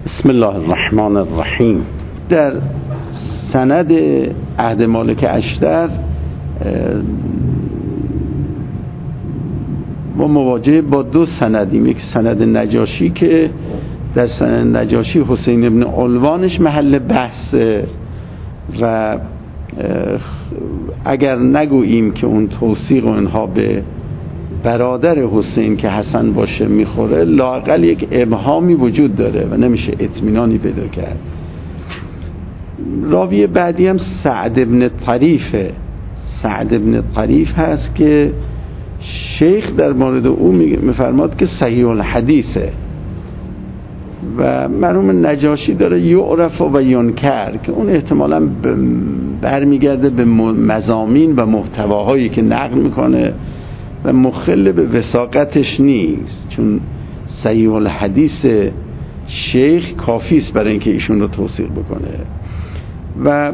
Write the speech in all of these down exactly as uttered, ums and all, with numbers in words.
بسم الله الرحمن الرحیم. در سند عهد مالک اشتر ما مواجه با دو سندیم. یک سند نجاشی که در سند نجاشی حسین ابن علوانش محل بحثه و اگر نگوییم که اون توثیق و اینها به برادر حسین که حسن باشه میخوره، لااقل یک ابهامی وجود داره و نمیشه اطمینانی پیدا کرد. راوی بعدی هم سعد ابن طریفه. سعد ابن طریف هست که شیخ در مورد او میفرماد که صحیح الحدیثه و مرحوم نجاشی داره یعرف و ینکر که اون احتمالاً برمیگرده به مضامین و محتواهایی که نقل میکنه و مخل به وثاقتش نیست، چون صحیح الحدیث شیخ کافی است برای اینکه ایشون رو توثیق بکنه. و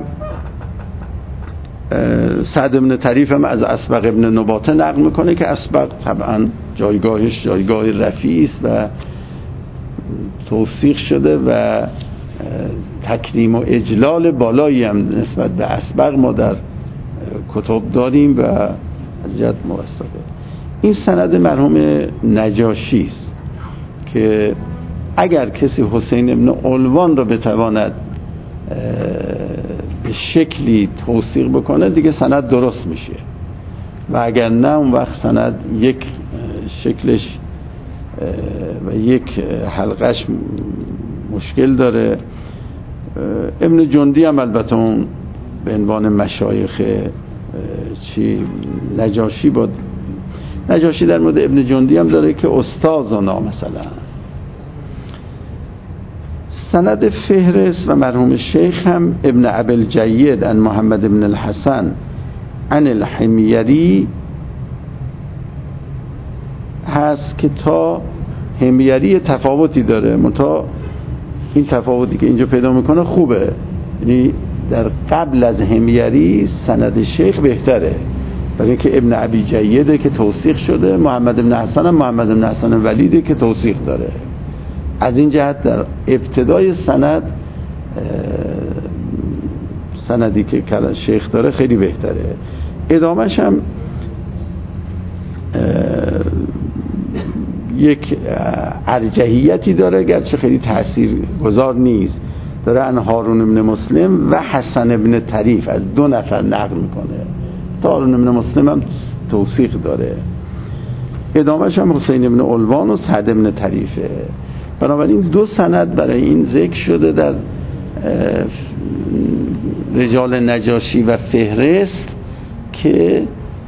سعد ابن طریف هم از اسبق ابن نباته نقل میکنه که اسبق طبعا جایگاهش جایگاه رفیع است و توثیق شده و تکریم و اجلال بالایی هم نسبت به اسبق ما در کتب داریم و از جهت موثقه. این سند مرحوم نجاشی است که اگر کسی حسین ابن علوان را بتواند به شکلی توثیق بکنه دیگه سند درست میشه و اگر نه اون وقت سند یک شکلش و یک حلقش مشکل داره. ابن جندی هم البته اون به عنوان مشایخ چی نجاشی بود. نجاشی در مورد ابن جندی هم داره که استاذنا مثلا. سند فهرست و مرحوم شیخ هم ابن ابوالجید عن محمد ابن الحسن عن الحمیری هست که تا حمیری تفاوتی داره، منتها این تفاوتی که اینجا پیدا میکنه خوبه، یعنی در قبل از حمیری سند شیخ بهتره برای اینکه ابن ابی جیده که توثیق شده، محمد ابن حسن هم محمد ابن حسن ولیده که توثیق داره. از این جهت در ابتدای سند سندی که شیخ داره خیلی بهتره. ادامهش هم یک ارجحیتی داره گرچه خیلی تأثیر گذار نیست. داره ان هارون ابن مسلم و حسن ابن طریف از دو نفر نقل میکنه. هارون ابن مسلم هم توثیق داره. ادامهش هم حسین ابن علوان و سعد ابن طریفه. بنابراین دو سند برای این ذکر شده در رجال نجاشی و فهرست که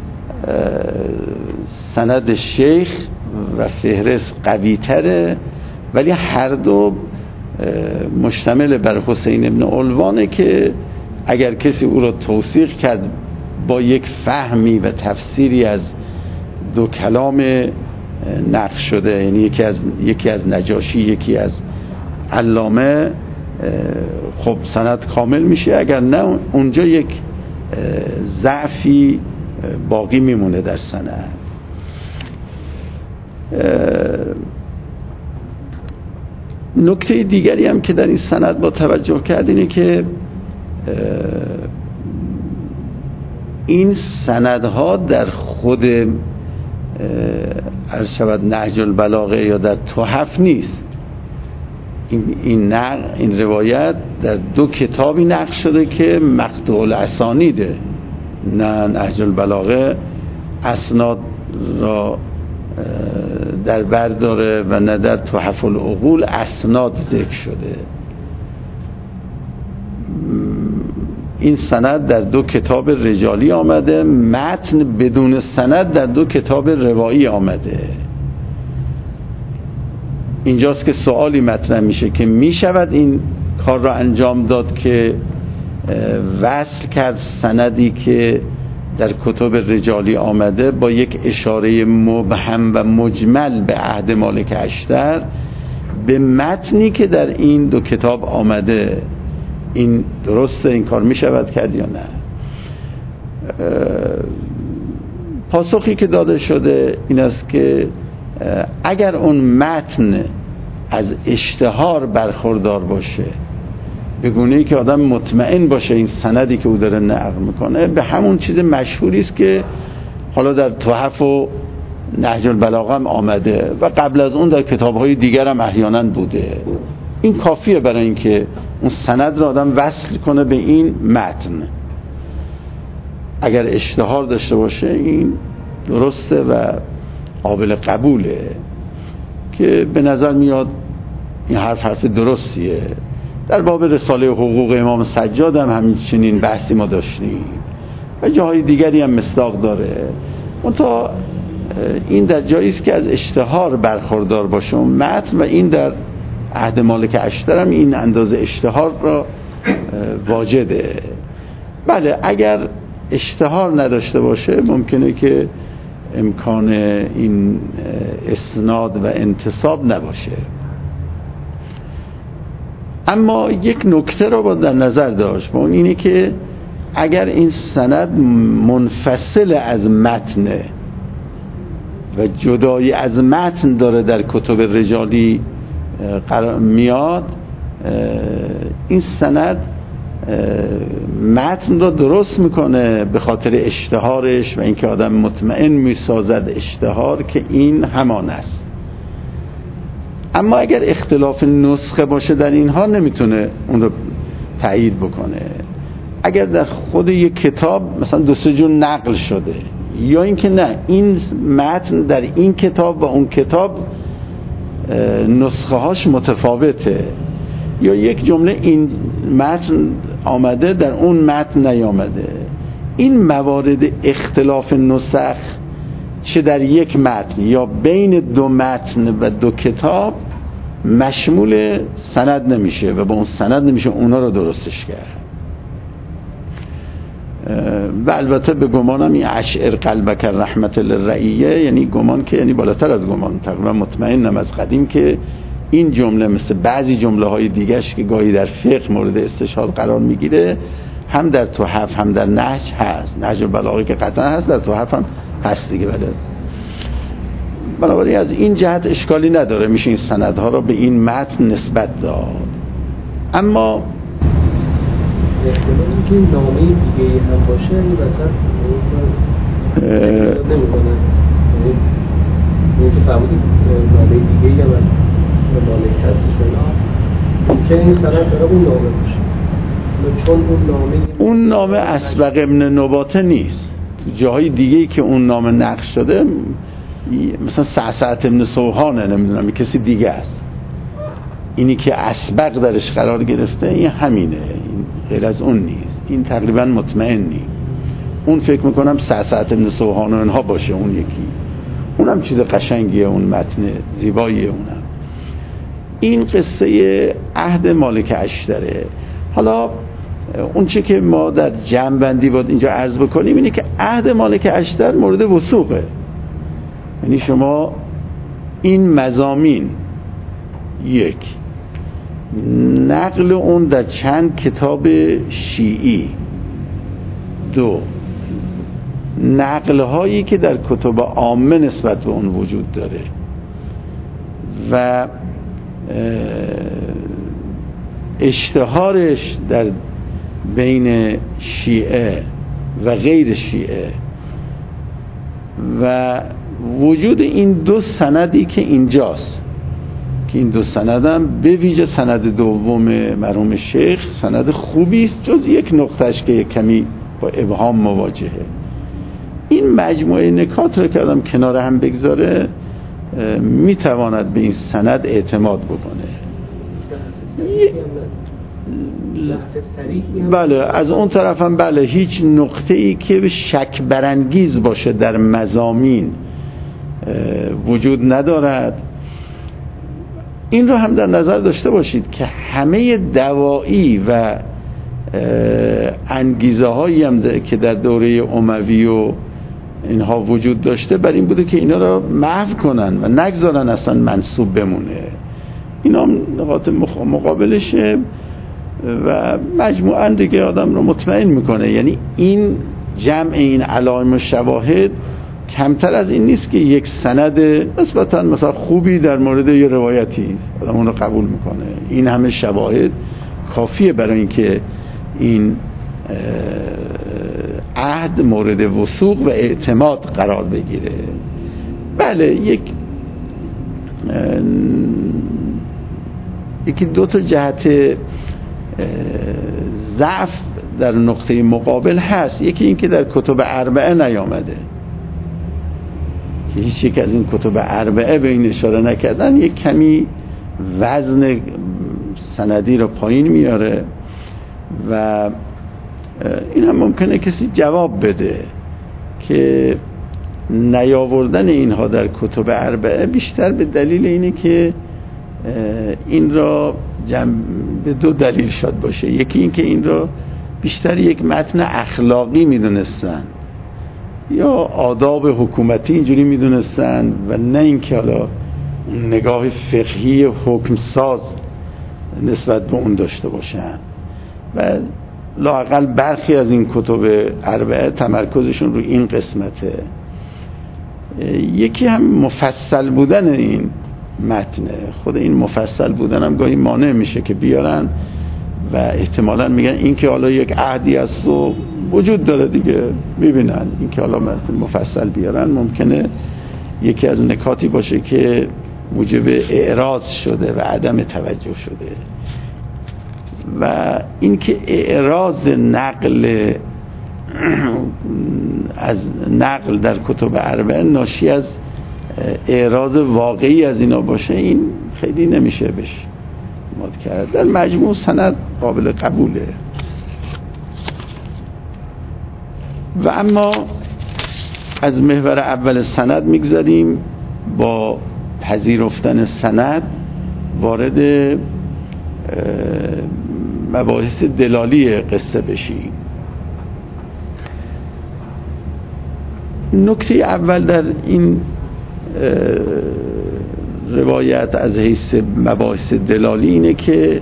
سند شیخ و فهرست قوی تره، ولی هر دو مشتمل بر حسین ابن علوانه که اگر کسی او را توثیق کرد با یک فهمی و تفسیری از دو کلام نقل شده، یعنی یکی از یکی از نجاشی یکی از علامه، خب سند کامل میشه. اگر نه اونجا یک ضعفی باقی میمونه در سند. نکته دیگری هم که در این سند با توجه کرد اینه که این سندها در خود عرض شود نهج البلاغه یا در تحف نیست. این این نقل این روایت در دو کتابی نقل شده که مقطوع الاسانیده. نه نهج البلاغه اسناد را در بر داره و نه در تحف العقول اسناد ذکر شده. این سند در دو کتاب رجالی آمده، متن بدون سند در دو کتاب روایی آمده. اینجاست که سوالی مطرح میشه که میشود این کار را انجام داد که وصل کرد سندی که در کتب رجالی آمده با یک اشاره مبهم و مجمل به عهد مالک اشتر به متنی که در این دو کتاب آمده. این درسته؟ این کار می شود کرد یا نه؟ پاسخی که داده شده این است که اگر اون متن از اشتهار برخوردار باشه، به گونه‌ای که آدم مطمئن باشه این سندی که او داره نقل میکنه به همون چیز مشهوری است که حالا در تحف و نهج البلاغه هم آمده و قبل از اون در کتاب‌های دیگر هم احیانا بوده. این کافیه برای اینکه اون سند را آدم وصل کنه به این متن. اگر اشتهار داشته باشه این درسته و قابل قبوله، که به نظر میاد این حرف حرف درستیه. در باب رساله حقوق امام سجاد هم همین چنین بحثی ما داشتیم و جاهای دیگری هم مصداق داره. منتها این در جایی است که از اشتهار برخوردار باشه متن، و این در عهد مالک اشتر هم این اندازه اشتهار را واجده. بله اگر اشتهار نداشته باشه ممکنه که امکان این اسناد و انتساب نباشه. اما یک نکته رو باید در نظر داشت، و اون اینه که اگر این سند منفصل از متن و جدایی از متن داره در کتب رجالی میاد، این سند متن رو درست میکنه به خاطر اشتهارش و اینکه آدم مطمئن میسازد اشتهار که این همان است. اما اگر اختلاف نسخه باشه در اینها نمیتونه اون رو تایید بکنه. اگر در خود یک کتاب مثلا دو سه جور نقل شده، یا اینکه نه این متن در این کتاب و اون کتاب نسخه هاش متفاوته، یا یک جمله این متن آمده در اون متن نیامده، این موارد اختلاف نسخ چه در یک متن یا بین دو متن و دو کتاب مشمول سند نمیشه و با اون سند نمیشه اونا رو درستش کرد. و البته به گمانم این اشعر قلبک رحمت للرعیه، یعنی گمان که یعنی بالاتر از گمان، تقریبا مطمئنم از قدیم که این جمله مثل بعضی جمله های دیگرش که گاهی در فقه مورد استشهاد قرار میگیره هم در تحف هم در نهج هست. نهج البلاغه که قطعا هست، در تحف هم هست دیگه. بله بنابراین از این جهت اشکالی نداره، میشه این سندها را به این متن نسبت داد. اما احتمال اینکه نامه دیگه هم باشه این وسط نمیکنه، این که فهمیدید نامه دیگه هم از مالک هستش که این سند داره اون نامه باشه، چون اون نامه اون نامه اسبق ابن نباته نیست. تو جاهای دیگه‌ای که اون نامه نقش شده مثلا سعسعت ابن سوحانه، نمیدونم کسی دیگه است. اینی که اسبق درش قرار گرفته این همینه، این غیر از اون نیست. این تقریبا مطمئنی. اون فکر میکنم سعسعت ابن سوحان و اینها باشه اون یکی. اونم چیز قشنگیه، اون متن زیباییه اونم. این قصه عهد مالک اشتره. حالا اون چه که ما در جمع بندی باید اینجا عرض بکنیم اینه که عهد مالک اشتر مورد وثوقه، یعنی شما این مضامین یک نقل اون در چند کتاب شیعی، دو نقل هایی که در کتب عامه نسبت به اون وجود داره و اشتهارش در بین شیعه و غیر شیعه و وجود این دو سندی که اینجاست، که این دو سندم به ویژه سند دوم مرحوم شیخ سند خوبی است، جز یک نقطهش که یک کمی با ابهام مواجهه. این مجموعه نکات رو که آدم کنار هم بگذاره میتواند به این سند اعتماد بکنه. بله از اون طرف هم بله هیچ نقطه ای که شک برانگیز باشه در مضامین وجود ندارد. این رو هم در نظر داشته باشید که همه دوایی و انگیزه هایی هم که در دوره اموی و اینها وجود داشته بر این بوده که اینا رو محو کنن و نگذارن اصلا منسوب بمونه. اینا هم نقاط مقابلشه و مجموعاً دیگه آدم رو مطمئن میکنه. یعنی این جمع این علائم و شواهد کمتر از این نیست که یک سند نسبتا مثلا خوبی در مورد یه روایتی آدم اون رو قبول میکنه. این همه شواهد کافیه برای اینکه این عهد مورد وثوق و اعتماد قرار بگیره. بله یک یکی دو تا جهت ضعف در نقطه مقابل هست. یکی این که در کتب اربعه نیامده که هیچ یک از این کتب اربعه به این اشاره نکردن، یک کمی وزن سندی رو پایین میاره و این هم ممکنه کسی جواب بده که نیاوردن اینها در کتب اربعه بیشتر به دلیل اینه که این را جمع به دو دلیل شاید باشه. یکی این که این را بیشتر یک متن اخلاقی میدونستن یا آداب حکومتی اینجوری میدونستن و نه اینکه حالا نگاه فقهی حکم ساز نسبت به اون داشته باشن. و لااقل برخی از این کتب اربعه تمرکزشون رو این قسمته. یکی هم مفصل بودن این متنه. خود این مفصل بودن هم گاهی مانع میشه که بیارن و احتمالاً میگن این که حالا یک عهدی است و وجود داره دیگه میبینن. این که حالا مفصل بیارن ممکنه یکی از نکاتی باشه که موجب اعراض شده و عدم توجه شده. و این که اعراض نقل از نقل در کتب اربعه ناشی از اعراض واقعی از اینا باشه، این خیلی نمیشه بشه مد کرد. در مجموع سند قابل قبوله. و اما از محور اول سند میگذاریم با پذیرفتن سند وارد مباحث دلالی قصه بشیم. نکته اول در این روایت از حیث مباحث دلالی اینه که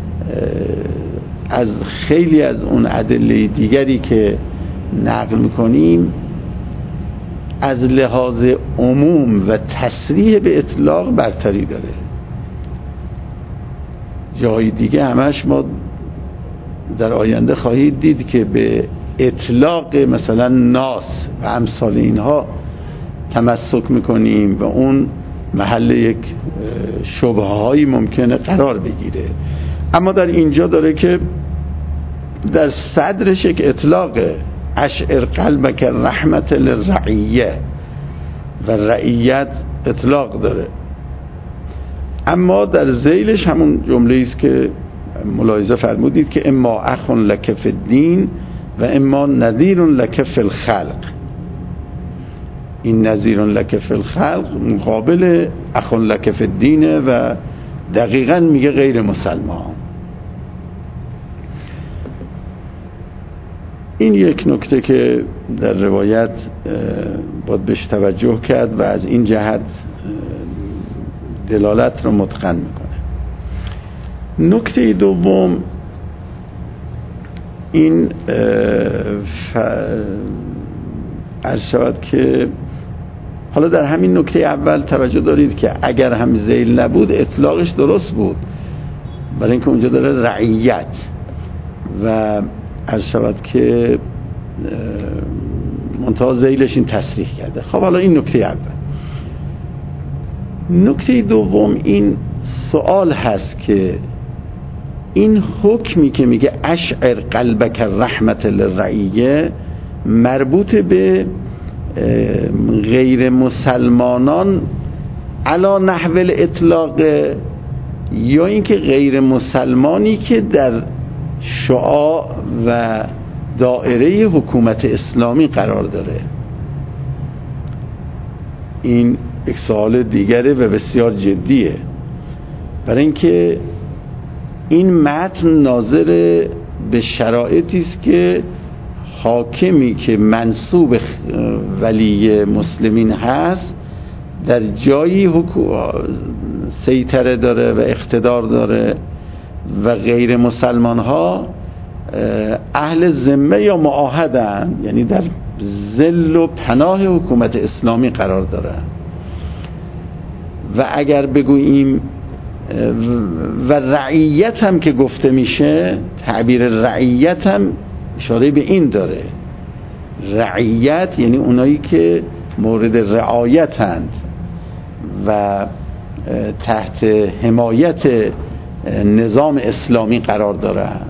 از خیلی از اون ادله دیگری که نقل میکنیم از لحاظ عموم و تصریح به اطلاق برتری داره. جای دیگه همش ما در آینده خواهید دید که به اطلاق مثلا ناس و امثال اینها تمسک میکنیم و اون محل یک شبهه هایی ممکنه قرار بگیره. اما در اینجا داره که در صدرش یک اطلاقه، اشعر قلبک رحمت للرعیه، و رعیت اطلاق داره. اما در ذیلش همون جمله است که ملاحظه فرمودید که اما اخ لک فی الدین و اما نذیر لک فی الخلق. این نذیر لک فی الخلق مقابل اخ لک فی الدین و دقیقاً میگه غیر مسلمان. این یک نکته که در روایت باید بهش توجه کرد و از این جهت دلالت رو متقن میکنه. نکته دوم این عرض شود که حالا در همین نکته اول توجه دارید که اگر هم ذیل نبود اطلاقش درست بود، برای اینکه اونجا داره رعیت و عرض شود که منتها ذیلش این تصریح کرده. خب حالا این نکته اول. نکته دوم این سوال هست که این حکمی که میگه اشعر قلبک رحمت للرعیه مربوط به غیر مسلمانان علا نحو الاطلاق، یا اینکه غیر مسلمانی که در شعاع و دائره حکومت اسلامی قرار داره؟ این یک سوال دیگره و بسیار جدیه، برای اینکه این متن ناظر به شرایطی است که حاکمی که منصوب ولی مسلمین هست در جایی سیطره داره و اقتدار داره و غیر مسلمان ها اهل ذمه یا معاهدن، یعنی در ظل و پناه حکومت اسلامی قرار دارن. و اگر بگوییم و رعیت هم که گفته میشه، تعبیر رعیت هم اشاره به این داره، رعیت یعنی اونایی که مورد رعایتند و تحت حمایت نظام اسلامی قرار دارن.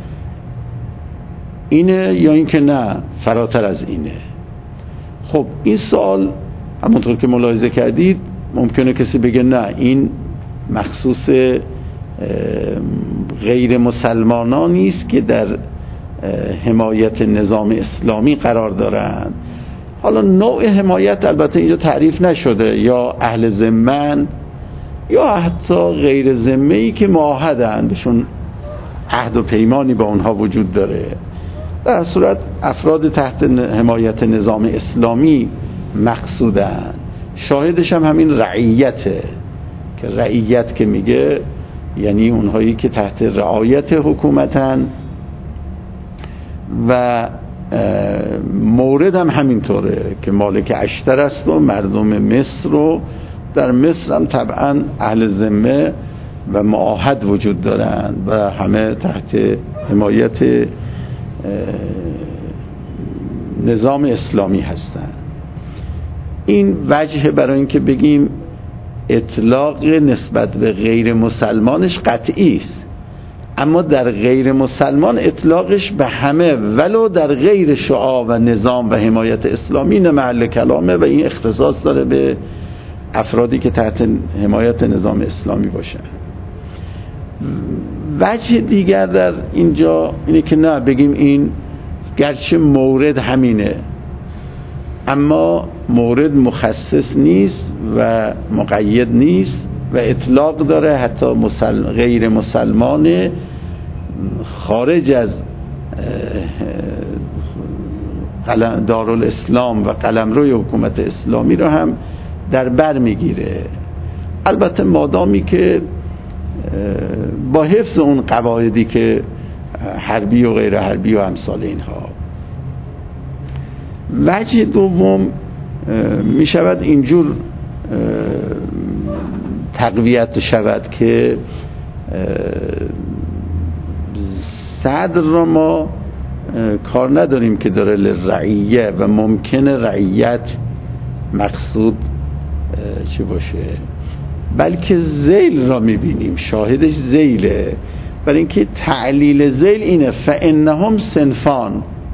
اینه یا اینکه نه فراتر از اینه؟ خب این سوال همونطور که ملاحظه کردید ممکنه کسی بگه نه این مخصوص غیر مسلمانانی است که در حمایت نظام اسلامی قرار دارند. حالا نوع حمایت البته اینجا تعریف نشده، یا اهل ذمه یا حتی غیر ذمه‌ای که معاهدند، شون عهد و پیمانی با اونها وجود داره. در صورت افراد تحت حمایت نظام اسلامی مقصودن. شاهدش هم همین رعیته که رعیت که میگه یعنی اونهایی که تحت رعایت حکومتن و مورد هم همینطوره که مالک اشتر است و مردم مصر، و در مصر هم طبعا اهل ذمه و معاهد وجود دارند و همه تحت حمایت نظام اسلامی هستند. این وجه برای اینکه بگیم اطلاق نسبت به غیر مسلمانش قطعی است، اما در غیر مسلمان اطلاقش به همه ولو در غیر شعاع و نظام و حمایت اسلامی نه محل کلامه و این اختصاص داره به افرادی که تحت حمایت نظام اسلامی باشن. وجه دیگر در اینجا اینه که نه بگیم این گرچه مورد همینه اما مورد مخصص نیست و مقید نیست و اطلاق داره حتی مسل... غیر مسلمان خارج از دارالاسلام و قلمروی حکومت اسلامی رو هم در بر میگیره، البته مادامی که با حفظ اون قواعدی که حربی و غیر حربی و امثال اینها. وجه دوم می شود اینجور تقویت شود که صدر را ما کار نداریم که داره لرعیه و ممکنه رعیت مقصود چه باشه، بلکه ذیل را میبینیم، شاهدش ذیله. برای اینکه تعلیل ذیل اینه فانهم صنفان،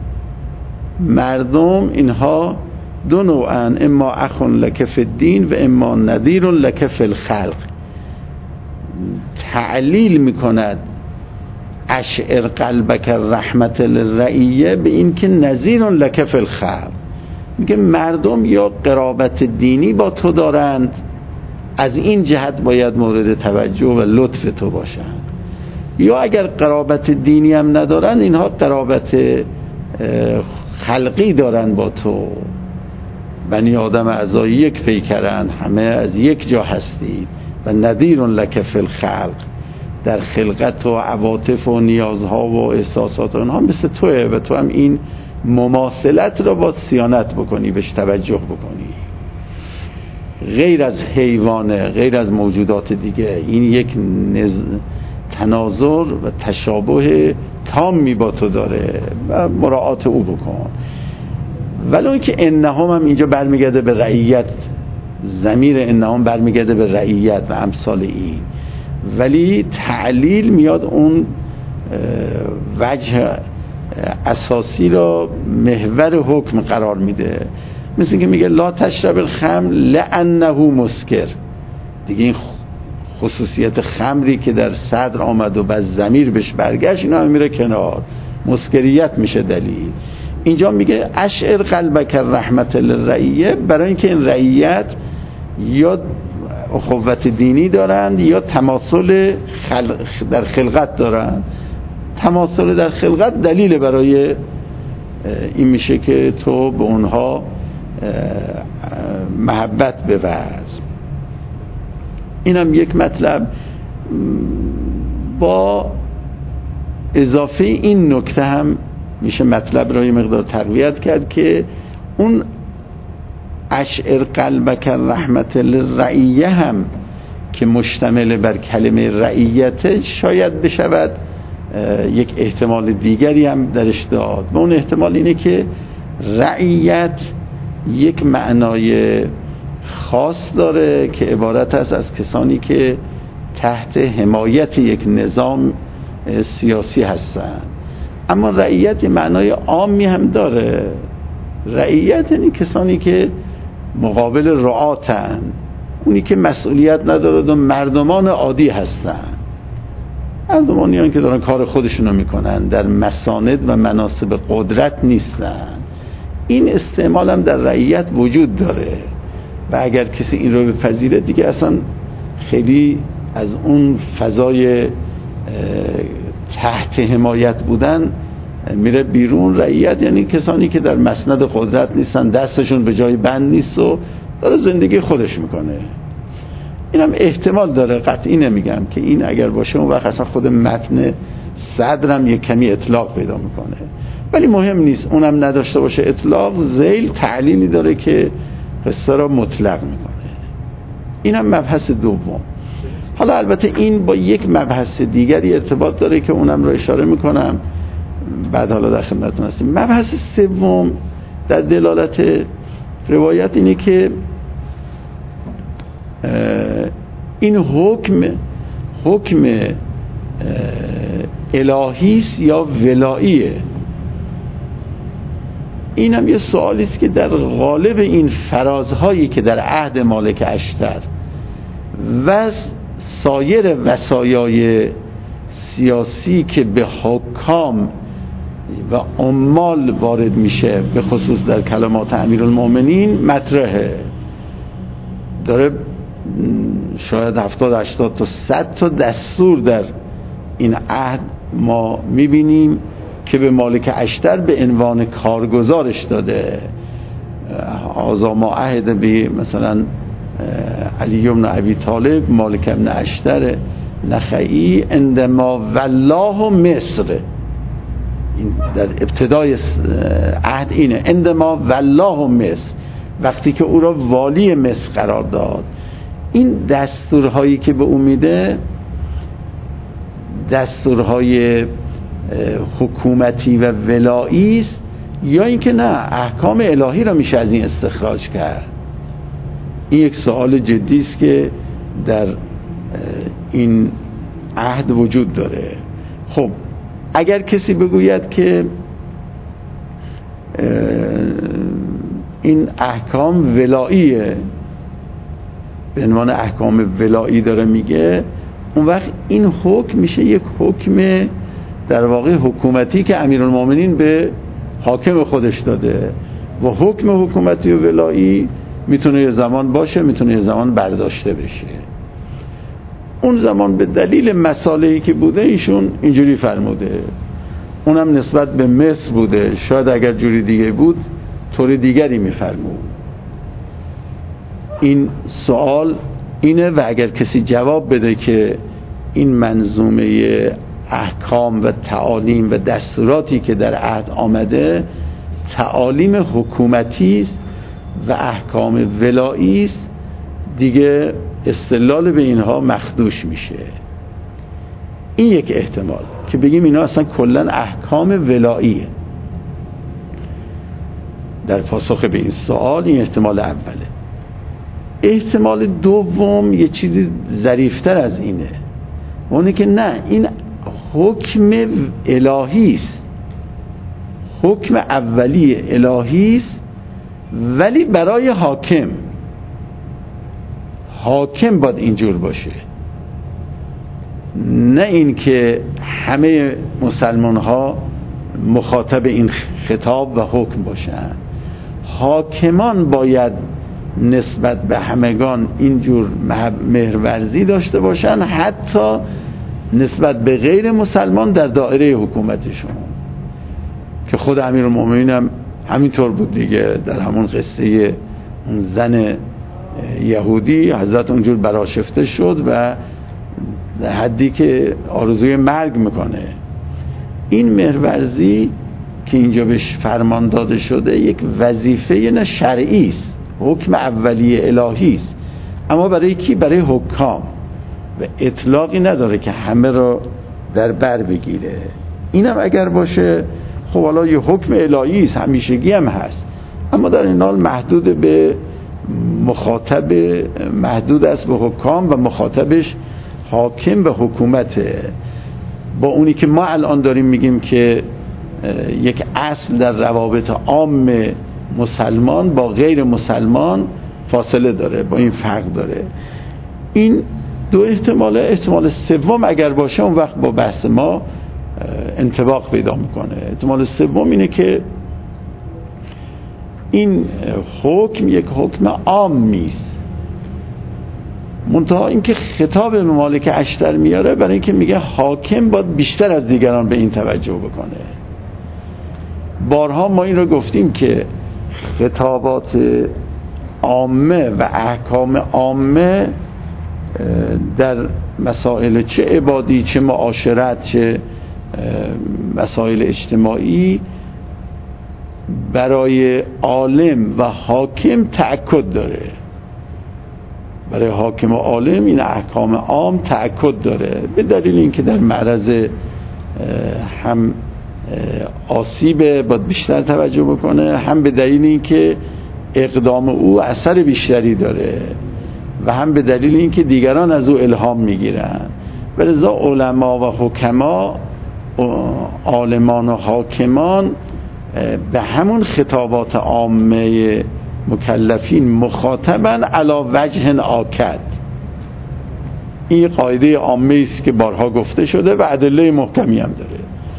مردم اینها دو نوعن، اما اخ لک فی الدین و اما نذیر لک فی الخلق. تعلیل میکند اشعر قلبک رحمت للرعیه به این که نذیر لک فی الخلق، میگه مردم یا قرابت دینی با تو دارند، از این جهت باید مورد توجه و لطف تو باشند، یا اگر قرابت دینی هم ندارن اینها قرابت خلقی دارن با تو. بنی آدم اعضای یک پیکرن، همه از یک جا هستید و نذیر لک فی الخلق، در خلقت و عواطف و نیازها و احساسات اونها مثل توه و تو هم این مماثلت را باید صیانت بکنی، بهش توجه بکنی. غیر از حیوانه، غیر از موجودات دیگه، این یک نز... تناظر و تشابه تامی با تو داره و مراعات او بکن. ولی اون که انهم هم اینجا برمیگرده به رعیت، ضمیر انهم برمیگرده به رعیت و امثال این، ولی تعلیل میاد اون وجه اساسی را محور حکم قرار میده. مثل که میگه لا تشرب الخمر لانه مسکر، دیگه این خصوصیت خمری که در صدر آمد و بعد ضمیر بهش برگشت اینا هم میره کنار، مسکریت میشه دلیل. اینجا میگه اشعر قلبک رحمت للرعیه، برای اینکه این رعیت یا اخوت دینی دارند یا تماثل خلق در خلقت دارند. تماثل در خلقت دلیل برای این میشه که تو به اونها محبت بورز. اینم یک مطلب. با اضافه این نکته هم میشه مطلب را یه مقدار تقویت کرد که اون اشعر قلبک رحمت للرعیه هم که مشتمل بر کلمه رعیت شاید بشود یک احتمال دیگری هم درش داد و اون احتمال اینه که رعیت یک معنای خاص داره که عبارت است از کسانی که تحت حمایت یک نظام سیاسی هستند، اما رعیت معنای عامی هم داره. رعیت یعنی کسانی که مقابل رعاتن، اونی که مسئولیت ندارد و مردمان عادی هستن، مردمانی هستن که دارن کار خودشونو میکنن، در مساند و مناصب قدرت نیستن. این استعمال هم در رعیت وجود داره و اگر کسی این رو بپذیره دیگه اصلا خیلی از اون فضای تحت حمایت بودن میره بیرون. رعیت یعنی کسانی که در مسند قدرت نیستن، دستشون به جای بند نیست و داره زندگی خودش میکنه. اینم احتمال داره، قطعی نمیگم که این اگر باشه اون وقت اصلا خود متن صدرم یک کمی اطلاق پیدا میکنه، ولی مهم نیست اونم نداشته باشه. اطلاق ذیل تعلیلی داره که قصه را مطلق میکنه. اینم مبحث دوم. حالا البته این با یک مبحث دیگری ارتباط داره که اونم رو اشاره میکنم بعد، حالا در خدمتتون هستیم. مبحث سوم در دلالت روایت اینه که این حکم حکم الهی است یا ولاییه. این هم یه سوالی است که در غالب این فرازهایی که در عهد مالک اشتر و سایر وصایای سیاسی که به حکام و عمال وارد میشه، به خصوص در کلمات امیرالمؤمنین مطرحه. داره شاید هفتاد هشتاد تا صد تا دستور در این عهد ما میبینیم که به مالک اشتر به عنوان کارگزارش داده. هذا ما عهد به مثلا علی بن ابی طالب مالک ابن اشتر نخعی عندما والله مصر. این در ابتدای عهد اینه، عندما والله مصر، وقتی که او را والی مصر قرار داد. این دستورهایی که به او میده دستورهای حکومتی و ولایی است یا اینکه نه احکام الهی را میشه از این استخراج کرد؟ این یک سوال جدی است که در این عهد وجود داره. خب اگر کسی بگوید که این احکام ولاییه، به عنوان احکام ولایی داره میگه، اون وقت این حکم میشه یک حکم در واقع حکومتی که امیرالمومنین به حاکم خودش داده و حکم حکومتی و ولایی میتونه یه زمان باشه، میتونه یه زمان برداشته بشه. اون زمان به دلیل مسائلی که بوده ایشون اینجوری فرموده، اونم نسبت به مصر بوده، شاید اگر جوری دیگه بود طور دیگری میفرمود. این سوال اینه و اگر کسی جواب بده که این منظومه احکام و تعالیم و دستوراتی که در عهد آمده تعالیم حکومتی است و احکام ولایی است، دیگه استدلال به اینها مخدوش میشه. این یک احتمال که بگیم اینا اصلا کلن احکام ولاییه. در پاسخ به این سوال این احتمال اوله. احتمال دوم یه چیزی ظریفتر از اینه، اونه که نه، این حکم الهی است، حکم اولی الهی است، ولی برای حاکم. حاکم باید اینجور باشه، نه این که همه مسلمان ها مخاطب این خطاب و حکم باشن. حاکمان باید نسبت به همگان اینجور مهرورزی داشته باشن، حتی نسبت به غیر مسلمان در دایره حکومتشون، که خود امیرالمومنین هم همینطور بود دیگه. در همون قصه اون زن یهودی حضرت اونجور برآشفته شد و حدی که آرزوی مرگ میکنه. این مهرورزی که اینجا بهش فرمان داده شده یک وظیفه نه شرعی است، حکم اولیه الهی است، اما برای کی؟ برای حکام و اطلاقی نداره که همه رو در بر بگیره. اینم اگر باشه خب حالا یه حکم الهی است، همیشگی هم هست، اما در این حال محدود به مخاطب، محدود است به حکام و مخاطبش حاکم و حکومته. با اونی که ما الان داریم میگیم که یک اصل در روابط عام مسلمان با غیر مسلمان فاصله داره، با این فرق داره. این دو احتمال، احتمال سوم اگر باشه اون وقت با بحث ما انطباق پیدا میکنه. احتمال سوم اینه که این حکم یک حکم عامی است، منتها اینکه خطاب ممالک اشتر میاره برای اینکه میگه حاکم باید بیشتر از دیگران به این توجه بکنه. بارها ما این رو گفتیم که خطابات عامه و احکام عامه در مسائل چه عبادی، چه معاشرت، چه مسائل اجتماعی برای عالم و حاکم تأکد داره. برای حاکم و عالم این احکام عام تأکد داره، به دلیل اینکه در معرض هم آسیب باید بیشتر توجه بکنه، هم به دلیل اینکه اقدام او اثر بیشتری داره و هم به دلیل اینکه دیگران از او الهام میگیرن. ولذا علما و حکما، عالمان و حاکمان به همون خطابات عامه مکلفین مخاطبن علی وجه آکد. این قاعده عامه است که بارها گفته شده و ادله محکمی هم داره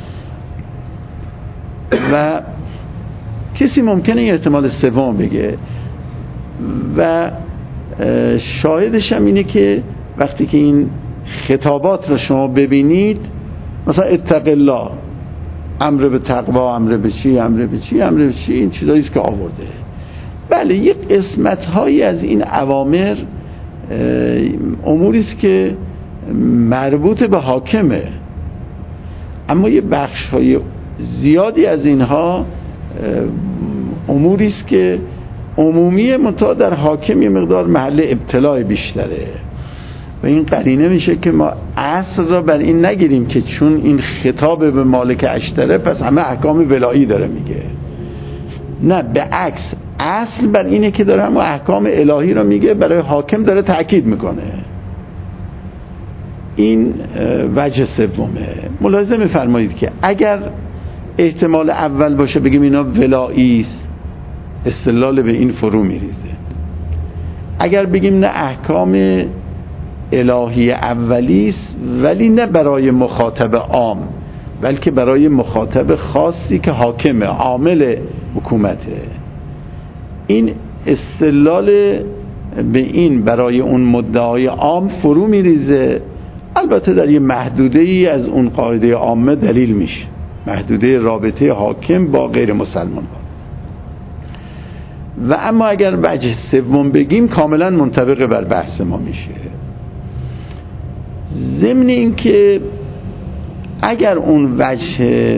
و کسی ممکنه این احتمال سوم بگه و شاهدش هم اینه که وقتی که این خطابات رو شما ببینید، مثلا اتق الله، امر به تقوا، امر به چی، امر به چی، امر به چی، این چیزایی است که آورده. بله یک قسمت هایی از این اوامر اموری است که مربوط به حاکمه، اما یه بخش های زیادی از اینها اموری است که عمومیه، منتها در حاکم یه مقدار محل ابتلاع بیشتره و این قرینه میشه که ما اصل را بر این نگیریم که چون این خطاب به مالک اشتره پس همه احکام ولایی داره میگه. نه، به عکس، اصل بر اینه که داره همه احکام الهی را میگه، برای حاکم داره تأکید میکنه. این وجه سومه. ملاحظه میفرمایید که اگر احتمال اول باشه بگیم اینا ولایی است، استدلال به این فرو میریزه. اگر بگیم نه احکام الهی اولی است ولی نه برای مخاطب عام بلکه برای مخاطب خاصی که حاکم عامل حکومته، این استدلال به این برای اون مدعای عام فرو میریزه. البته در یه محدوده ای از اون قاعده عامه دلیل میشه، محدوده رابطه حاکم با غیر مسلمان ها. و اما اگر وجه سوم بگیم کاملا منطبق بر بحث ما میشه. ضمن این که اگر اون وجه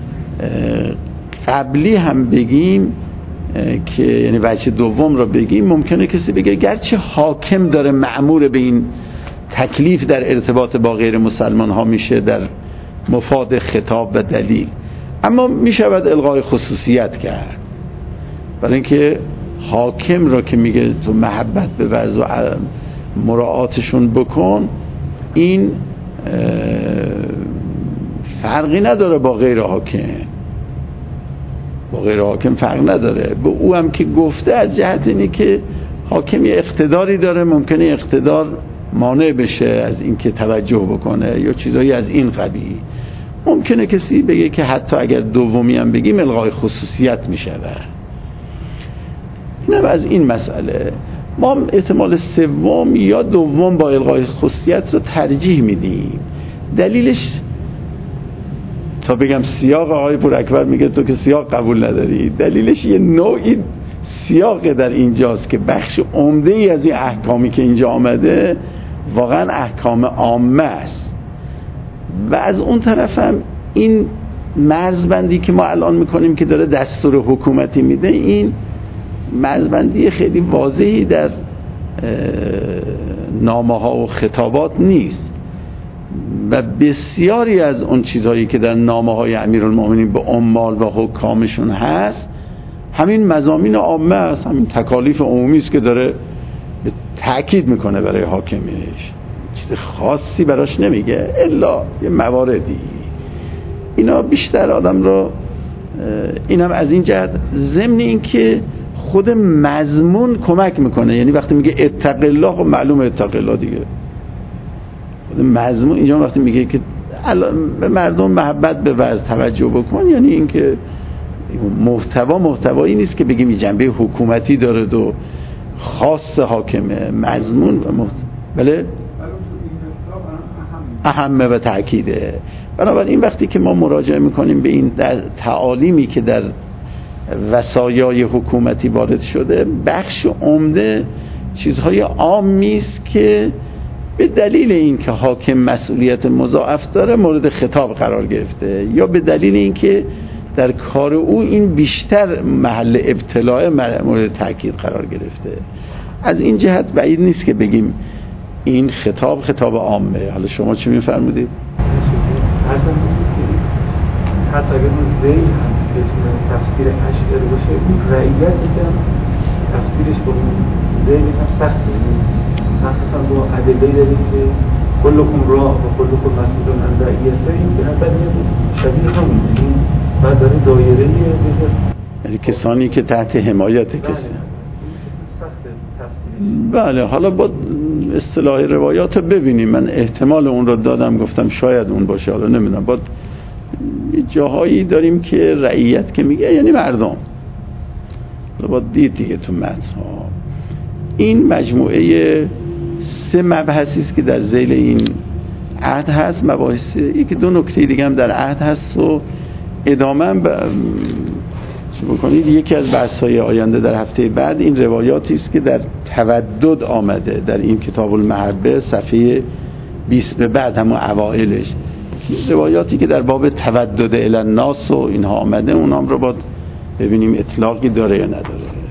قبلی هم بگیم که یعنی وجه دوم رو بگیم، ممکنه کسی بگه گرچه حاکم داره مأمور به این تکلیف در ارتباط با غیر مسلمان ها میشه در مفاد خطاب و دلیل، اما میشود الغای خصوصیت کرد، برای اینکه حاکم رو که میگه تو محبت بورز و مراعاتشون بکن، این فرقی نداره با غیر حاکم، با غیر حاکم فرق نداره. به او هم که گفته از جهت اینه که حاکم یه اقتداری داره، ممکنه اقتدار مانع بشه از اینکه توجه بکنه یا چیزایی از این قبیل. ممکنه کسی بگه که حتی اگر دومی هم بگیم الغای خصوصیت میشه. اینم از این مسئله. ما احتمال سوم یا دوم با الغای خصوصیت رو ترجیح میدیم. دلیلش تا بگم سیاق، آقای پور اکبر میگه تو که سیاق قبول نداری، دلیلش یه نوعی سیاق در اینجاست که بخش عمده ای از این احکامی که اینجا آمده واقعا احکام عامه است و از اون طرف هم این مرزبندی که ما الان میکنیم که داره دستور حکومتی میده، این مرزبندی خیلی واضحی در نامه ها و خطابات نیست و بسیاری از اون چیزهایی که در نامه های امیرالمومنین به عمال و حکامشون هست همین مضامین عامه است، همین تکالیف عمومی است که داره تأکید میکنه برای حاکمش، چیز خاصی براش نمیگه الا یه مواردی. اینا بیشتر آدم رو، اینم از این جهت، ضمن این که خود مضمون کمک میکنه، یعنی وقتی میگه اتق الله، خب معلومه اتق الله دیگه، خود مضمون اینجا وقتی میگه که به مردم محبت بورز، توجه بکن، یعنی این که محتوا محتوایی نیست که بگیم جنبه حکومتی داره و خاص حاکمه، مضمون و محتوا بله اهمه و تأکیده. بنابراین وقتی که ما مراجعه میکنیم به این تعالیمی که در وصایای حکومتی وارد شده، بخش عمده چیزهای عامی است که به دلیل اینکه حاکم مسئولیت مضاعف داره مورد خطاب قرار گرفته، یا به دلیل اینکه در کار او این بیشتر محل ابتلاء مورد تأکید قرار گرفته. از این جهت بعید نیست که بگیم این خطاب خطاب عامه. حالا شما چی می‌فرمودید؟ حتی اگر ما زیل هم بتونه تفسیر اشعر باشه، این رعیت یکم تفسیرش با اون زیل هم سخته، مخصوصا با ادله داریم که کلکم راه و کلکم مسئولون عن رعیته، این به نظر میاد شبیه همون، این بعد داره دایره یعنی کسانی که تحت حمایت کسی. بله، حالا با اصطلاح روایات ببینیم، من احتمال اون رو دادم، گفتم شاید اون باشه، حالا نمیدونم. با جاهایی داریم که رعیت که میگه یعنی مردم، حالا با دید دیگه تو متن ها. این مجموعه سه مبحثی است که در ذیل این عهد هست، مباحث یکی دو نکته دیگه هم در عهد هست و ادامه هم ب... چی بکنید. یکی از بحث‌های آینده در هفته بعد این روایاتی است که در تودد آمده در این کتاب المحبه صفحه بیست به بعد، همون اوائلش، روایاتی که در باب تودد الی الناس و اینها آمده، اونام رو باید ببینیم اطلاقی داره یا نداره.